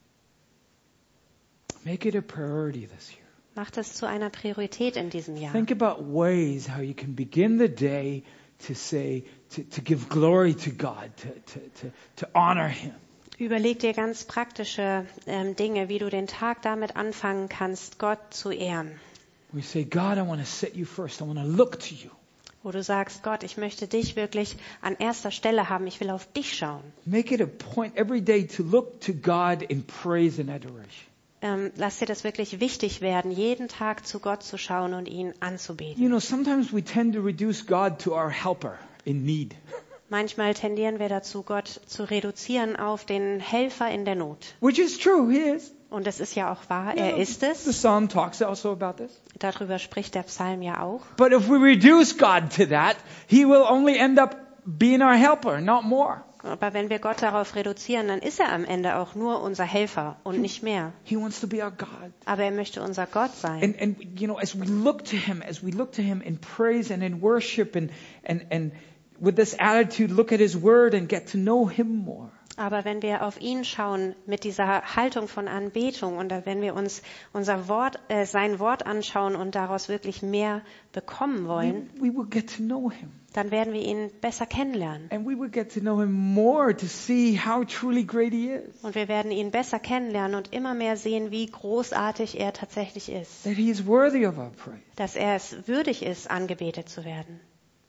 Make it a priority this year. Mach das zu einer Priorität in diesem Jahr. Think about ways how you can begin the day to say, to give glory to God, to honor Him. Überleg dir ganz praktische Dinge, wie du den Tag damit anfangen kannst, Gott zu ehren. We say, God, I want to set you first. I want to look to you. Wo du sagst, Gott, ich möchte dich wirklich an erster Stelle haben. Ich will auf dich schauen. Make it a point every day to look to God in praise and adoration. Lass dir das wirklich wichtig werden, jeden Tag zu Gott zu schauen und ihn anzubeten. You know, sometimes we tend to reduce God to our helper in need. Manchmal tendieren wir dazu, Gott zu reduzieren auf den Helfer in der Not. Which is true, He is. Und das ist ja auch wahr, er ist The es. Psalm talks also about this. Darüber spricht der Psalm ja auch. But if we reduce God to that, He will only end up being our helper, not more. Aber wenn wir Gott darauf reduzieren, dann ist er am Ende auch nur unser Helfer und nicht mehr. He wants to be our God. Aber er möchte unser Gott sein. And you know, as we look to Him in praise and in worship and with this attitude, look at His Word and get to know Him more. Aber wenn wir auf ihn schauen mit dieser Haltung von Anbetung und wenn wir uns sein Wort anschauen und daraus wirklich mehr bekommen wollen, We will get to know Him. dann werden wir ihn besser kennenlernen. And we will get to know Him more to see how truly great He is. Und wir werden ihn besser kennenlernen und immer mehr sehen, wie großartig er tatsächlich ist. That He is worthy of our praise. Dass er es würdig ist, angebetet zu werden.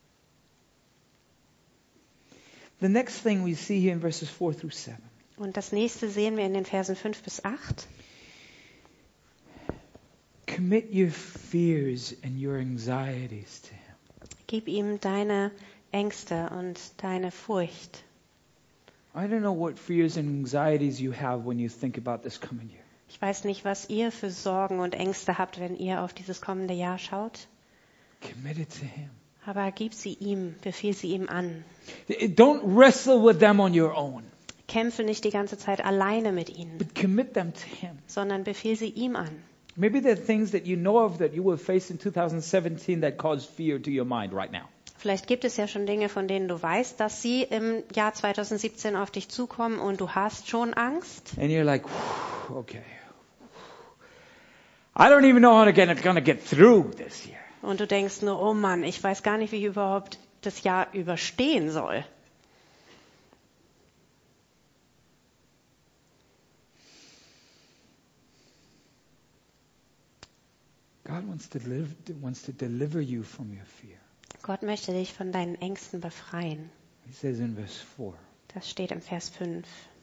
The next thing we see here in verses 4 through 7. Und das nächste sehen wir in den Versen 5 bis 8. Commit your fears and your anxieties to Him. Gib ihm deine Ängste und deine Furcht. I don't know what fears and anxieties you have when you think about this coming year. Ich weiß nicht, was ihr für Sorgen und Ängste habt, wenn ihr auf dieses kommende Jahr schaut. Commit it to Him. Aber gib sie ihm, befiehl sie ihm an. Don't wrestle with them on your own, Kämpfe nicht die ganze Zeit alleine mit ihnen, but commit them to Him. sondern befiehl sie ihm an. Maybe there are things that you know of that you will face in 2017 that cause fear to your mind right now. Vielleicht gibt es ja schon Dinge, von denen du weißt, dass sie im Jahr 2017 auf dich zukommen und du hast schon Angst. And you're like, okay. I don't even know how I'm going to get through this year. Und du denkst nur, oh Mann, ich weiß gar nicht, wie ich überhaupt das Jahr überstehen soll. God wants to deliver you from your fear. Gott möchte dich von deinen Ängsten befreien. He says in verse 4, Das steht im Vers 5.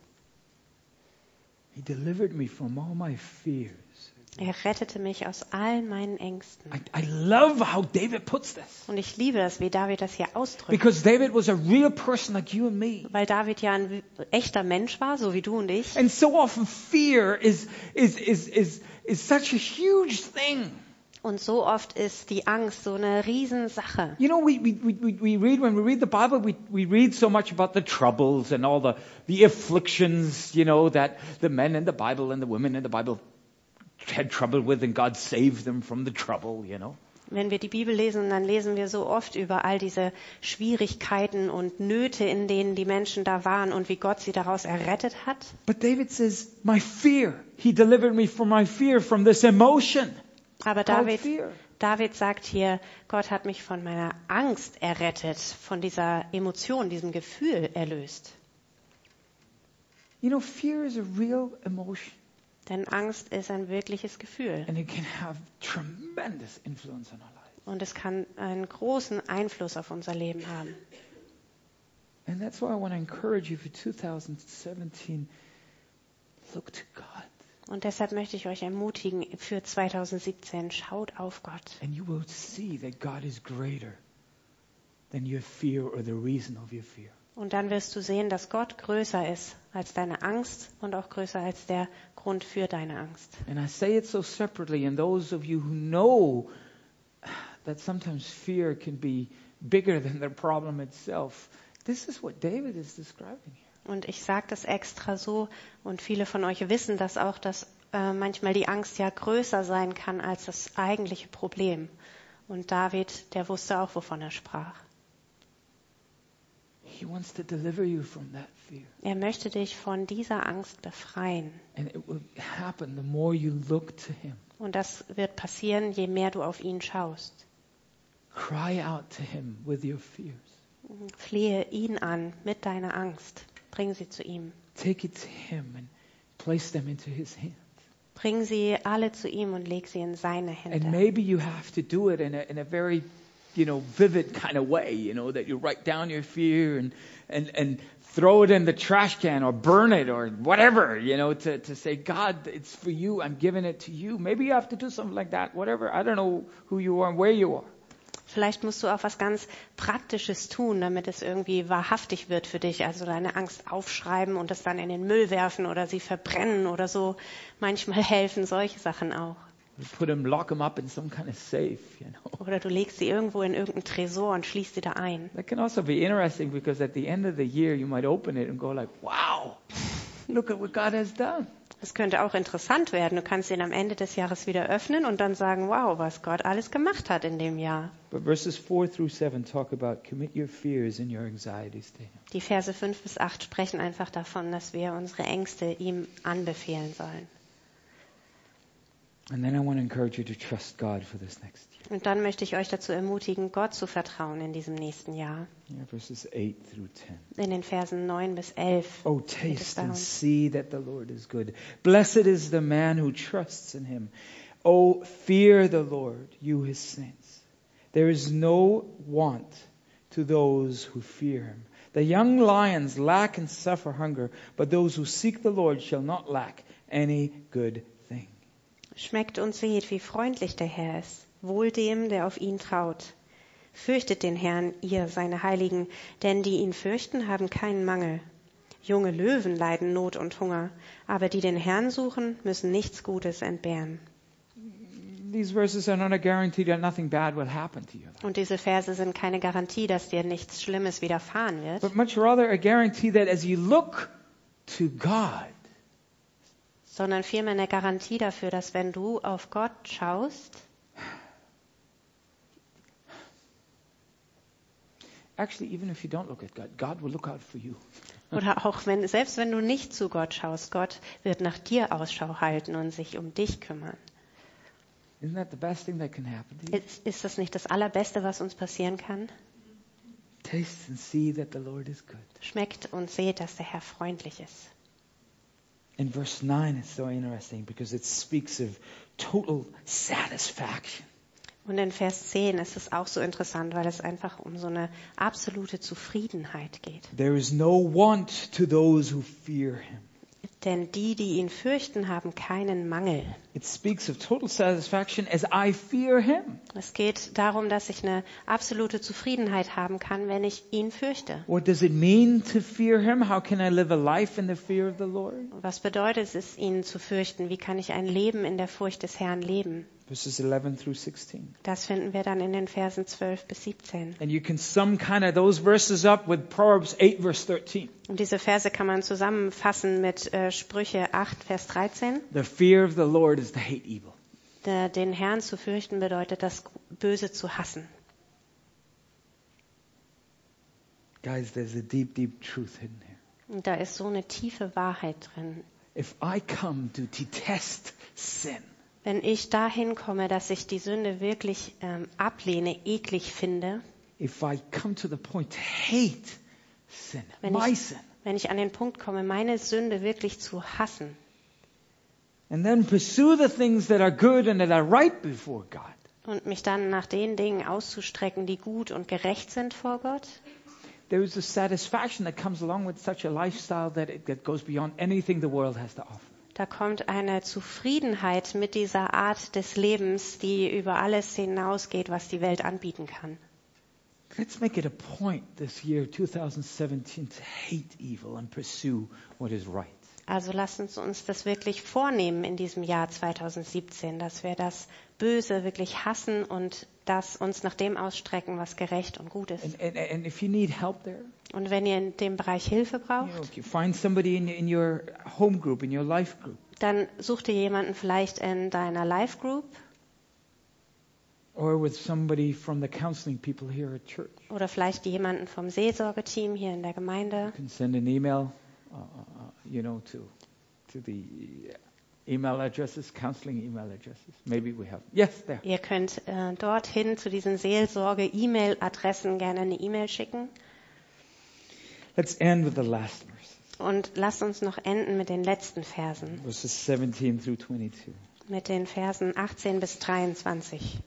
He delivered me from all my fears. Er rettete mich aus all meinen Ängsten. I love how David puts this. Und ich liebe das, wie David das hier ausdrückt. Because David was a real person like you and me. Weil David ja ein echter Mensch war, so wie du und ich. And so often fear is such a huge thing. Und so oft ist die Angst so eine Riesensache. You know, when we read the Bible, we read so much about the troubles and all the afflictions, you know, that the men in the Bible and the women in the Bible had trouble with, and God saved them from the trouble, you know. Wenn wir die Bibel lesen, dann lesen wir so oft über all diese Schwierigkeiten und Nöte, in denen die Menschen da waren und wie Gott sie daraus errettet hat. But David says, my fear, He delivered me from my fear, from this emotion. Aber Called fear. David sagt hier, Gott hat mich von meiner Angst errettet, von dieser Emotion, diesem Gefühl erlöst. You know, fear is a real emotion. Denn Angst ist ein wirkliches Gefühl. And it can have tremendous influence on our lives. Und es kann einen großen Einfluss auf unser Leben haben. And that's why I want to encourage you for 2017, look to God. Und deshalb möchte ich euch ermutigen, für 2017, schaut auf Gott. And you will see that God is greater than your fear or the reason of your fear. Und dann wirst du sehen, dass Gott größer ist als deine Angst und auch größer als der Grund für deine Angst. And I say it so separately, and those of you who know that sometimes fear can be bigger than the problem itself, this is what David is describing here. Und ich sage das extra so, und viele von euch wissen das auch, dass manchmal die Angst ja größer sein kann als das eigentliche Problem. Und David, der wusste auch, wovon er sprach. He wants to deliver you from that fear. Er möchte dich von dieser Angst befreien. And it will happen the more you look to Him. Und das wird passieren, je mehr du auf ihn schaust. Cry out to Him with your fears. Flehe ihn an mit deiner Angst. Bring sie zu ihm. Take it to Him and place them into His hands. Bring sie alle zu ihm und leg sie in seine And Hände. maybe you have to do it in a very, vivid kind of way, that you write down your fear and throw it in the trash can or burn it or whatever, to say, God, it's for you. I'm giving it to you. Maybe you have to do something like that, whatever. I don't know who you are and where you are. Vielleicht musst du auch was ganz Praktisches tun, damit es irgendwie wahrhaftig wird für dich. Also deine Angst aufschreiben und es dann in den Müll werfen oder sie verbrennen oder so. Manchmal helfen solche Sachen auch. Lock them up in some kind of safe, Oder du legst sie irgendwo in irgendeinen Tresor und schließt sie da ein. That can also be interesting because at the end of the year you might open it and go like, wow, look at what God has done. Das könnte auch interessant werden. Du kannst ihn am Ende des Jahres wieder öffnen und dann sagen, wow, was Gott alles gemacht hat in dem Jahr. But verses 4 through 7 talk about commit your fears and your anxieties to Him. Die Verse 5 bis 8 sprechen einfach davon, dass wir unsere Ängste ihm anbefehlen sollen. And then I want to encourage you to trust God for this next year. Und dann möchte ich euch dazu ermutigen, Gott zu vertrauen in diesem nächsten Jahr. Yeah, verses 8 through 10. In den Versen 9 bis 11. Oh, taste and see that the Lord is good. Blessed is the man who trusts in Him. Oh, fear the Lord, you His saints. There is no want to those who fear Him. The young lions lack and suffer hunger, but those who seek the Lord shall not lack any good thing. Schmeckt und seht, wie freundlich der Herr ist. Wohl dem, der auf ihn traut. Fürchtet den Herrn, ihr seine Heiligen, denn die ihn fürchten, haben keinen Mangel. Junge Löwen leiden Not und Hunger, aber die den Herrn suchen, müssen nichts Gutes entbehren. These verses are not a guarantee that nothing bad will happen to you, Und diese Verse sind keine Garantie, dass dir nichts Schlimmes widerfahren wird, but much rather a guarantee that as you look to God, sondern vielmehr eine Garantie dafür, dass wenn du auf Gott schaust, actually, even if you don't look at God, God will look out for you. oder auch selbst wenn du nicht zu Gott schaust, Gott wird nach dir Ausschau halten und sich um dich kümmern. Isn't that the best thing that can happen to you? Ist das nicht das Allerbeste, was uns passieren kann? Taste and see that the Lord is good. Schmeckt und seht, dass der Herr freundlich ist. In verse 9, it's so interesting because it speaks of total satisfaction. Und in Vers 10 ist es auch so interessant, weil es einfach um so eine absolute Zufriedenheit geht. There is no want to those who fear him. Denn die ihn fürchten, haben keinen Mangel. It speaks of total satisfaction as I fear him. Es geht darum, dass ich eine absolute Zufriedenheit haben kann, wenn ich ihn fürchte. What does it mean to fear him? How can I live a life in the fear of the Lord? Was bedeutet es, ihn zu fürchten? Wie kann ich ein Leben in der Furcht des Herrn leben? Verses 11 through 16. Das finden wir dann in den Versen 12 bis 17. And you can sum kind of those verses up with Proverbs 8 verse 13. Und diese Verse kann man zusammenfassen mit Sprüche 8, Vers 13. The fear of the Lord is to hate evil. Den Herrn zu fürchten bedeutet, das Böse zu hassen. Guys, there's a deep, deep truth hidden here. Und da ist so eine tiefe Wahrheit drin. If I come to detest sin, Wenn ich dahin komme, dass ich die Sünde wirklich ablehne, eklig finde, if I come to the point to hate sin, Wenn my ich- sin, wenn ich an den Punkt komme, meine Sünde wirklich zu hassen and then pursue the things that are good and that are right before God, und mich dann nach den Dingen auszustrecken, die gut und gerecht sind vor Gott, there is a satisfaction that comes along with such a lifestyle that goes beyond anything the world has to offer. da kommt eine Zufriedenheit mit dieser Art des Lebens, die über alles hinausgeht, was die Welt anbieten kann. Let's make it a point this year, 2017, to hate evil and pursue what is right. Also lasst uns das wirklich vornehmen in diesem Jahr 2017, dass wir das Böse wirklich hassen und das uns nach dem ausstrecken, was gerecht und gut ist. And if you need help there, Und wenn ihr in dem Bereich Hilfe braucht, if you find somebody in your home group, in your life group, dann such dir jemanden vielleicht in deiner Life Group or with somebody from the counseling people here at church, oder vielleicht jemanden vom Seelsorgeteam hier in der Gemeinde. you can send an email, to the email addresses, counseling email addresses. Maybe we have. Yes, there. Ihr könnt dorthin zu diesen Seelsorge-E-Mail-Adressen gerne eine E-Mail schicken. Let's end with the last verse, Und lasst uns noch enden mit den letzten Versen, verses 17 through 22. mit den Versen 18 bis 23.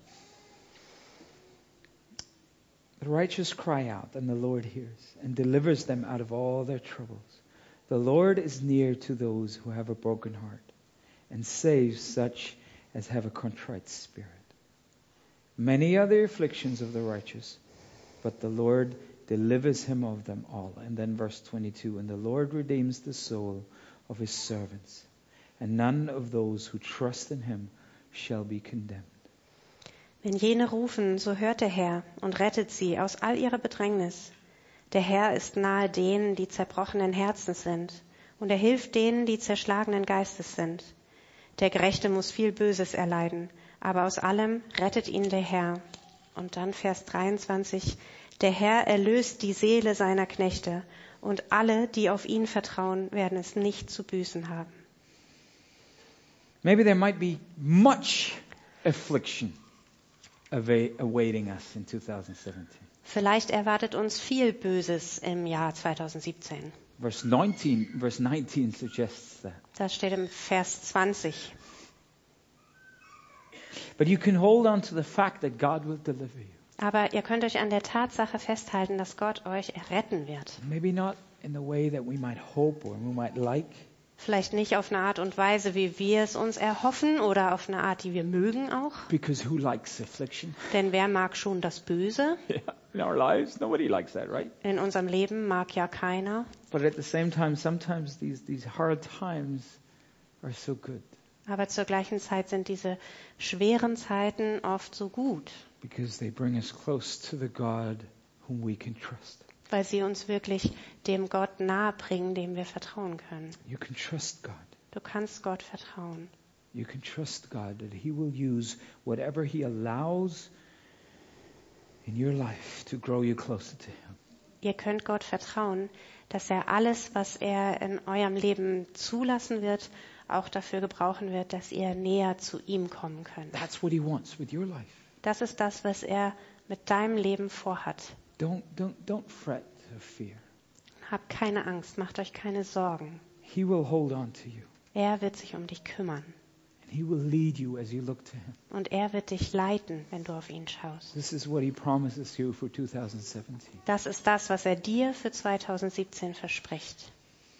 The righteous cry out, and the Lord hears, and delivers them out of all their troubles. The Lord is near to those who have a broken heart, and saves such as have a contrite spirit. Many are the afflictions of the righteous, but the Lord delivers him of them all. And then verse 22, and the Lord redeems the soul of his servants, and none of those who trust in him shall be condemned. Wenn jene rufen, so hört der Herr und rettet sie aus all ihrer Bedrängnis. Der Herr ist nahe denen, die zerbrochenen Herzens sind, und er hilft denen, die zerschlagenen Geistes sind. Der Gerechte muss viel Böses erleiden, aber aus allem rettet ihn der Herr. Und dann Vers 23, der Herr erlöst die Seele seiner Knechte, und alle, die auf ihn vertrauen, werden es nicht zu büßen haben. Maybe there might be much affliction awaiting us in 2017. Vielleicht erwartet uns viel Böses im Jahr 2017. Verse 19 suggests that. Das steht im Vers 20. But you can hold on to the fact that God will deliver you. Aber ihr könnt euch an der Tatsache festhalten, dass Gott euch erretten wird. Maybe not in the way that we might hope or we might like, Vielleicht nicht auf eine Art und Weise, wie wir es uns erhoffen oder auf eine Art, die wir mögen auch. Because who likes affliction? Denn wer mag schon das Böse? Yeah, in our lives, nobody likes that, right? In unserem Leben mag ja keiner. But at the same time, sometimes these hard times are so good Aber zur gleichen Zeit sind diese schweren Zeiten oft so gut, because they bring us close to the God whom we can trust. weil sie uns wirklich dem Gott nahe bringen, dem wir vertrauen können. You can trust God. Du kannst Gott vertrauen. You can trust God that He will use whatever He allows in your life to grow you closer to Him. Ihr könnt Gott vertrauen, dass er alles, was er in eurem Leben zulassen wird, auch dafür gebrauchen wird, dass ihr näher zu ihm kommen könnt. That's what He wants with your life. Das ist das, was er mit deinem Leben vorhat. Don't fret or fear. Habt keine Angst, macht euch keine Sorgen. He will hold on to you. Er wird sich um dich kümmern. And He will lead you as you look to Him. Und er wird dich leiten, wenn du auf ihn schaust. This is what He promises you for 2017. Das ist das, was er dir für 2017 verspricht.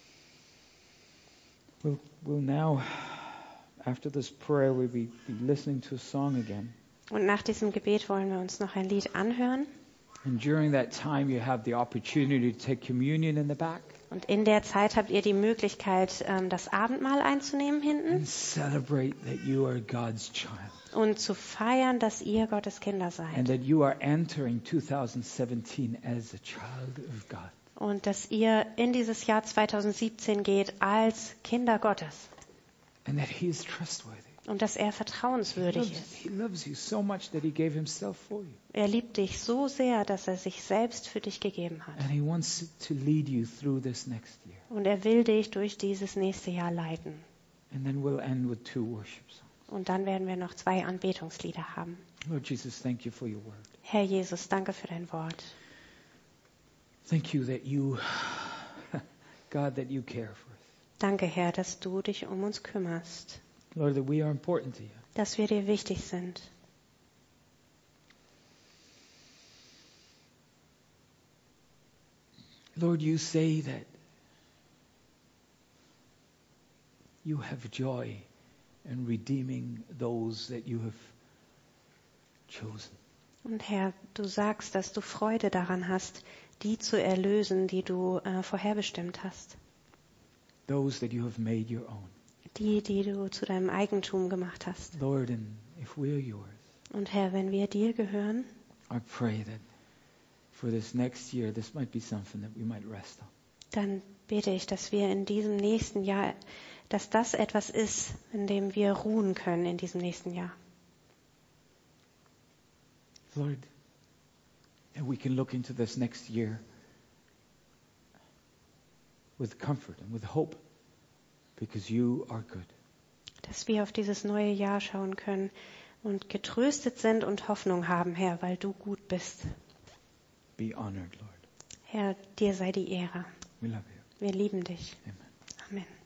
We'll now, after this prayer, we'll be listening to a song again. Und nach diesem Gebet wollen wir uns noch ein Lied anhören. And during that time, you have the opportunity to take communion in the back Und in der Zeit habt ihr die Möglichkeit, das Abendmahl einzunehmen hinten and celebrate that you are God's child und zu feiern, dass ihr Gottes Kinder and seid. that you are entering 2017 as a child of God. Und dass ihr in dieses Jahr 2017 geht als Kinder Gottes. And that He is trustworthy. Und dass er vertrauenswürdig ist. He loves you so much that He gave Himself for you. Er liebt dich so sehr, dass er sich selbst für dich gegeben hat. And He wants to lead you through this next year. Und er will dich durch dieses nächste Jahr leiten. And then we'll end with 2 worship songs. Und dann werden wir noch 2 Anbetungslieder haben. Lord Jesus, thank you for your word. Herr Jesus, danke für dein Wort. Thank you that you, God, that you care for us. Danke, Herr, dass du dich um uns kümmerst, Lord, that we are important to you. dass wir dir wichtig sind. Lord, you say that you have joy in redeeming those that you have chosen. Und Herr, du sagst, dass du Freude daran hast, die zu erlösen, die du vorherbestimmt hast. Those that you have made your own. Die du zu deinem Eigentum gemacht hast. Lord, and if we are yours, Und Herr, wenn wir dir gehören, I pray that for this next year, this might be something that we might rest on. dann bete ich, dass wir in diesem nächsten Jahr, dass das etwas ist, in dem wir ruhen können in diesem nächsten Jahr. Lord, that we can look into this next year with comfort and with hope because you are good. Dass wir auf dieses neue Jahr schauen können und getröstet sind und Hoffnung haben, Herr, weil du gut bist. Be honored, Lord. Herr, dir sei die Ehre. We love you. Wir lieben dich. Amen. Amen.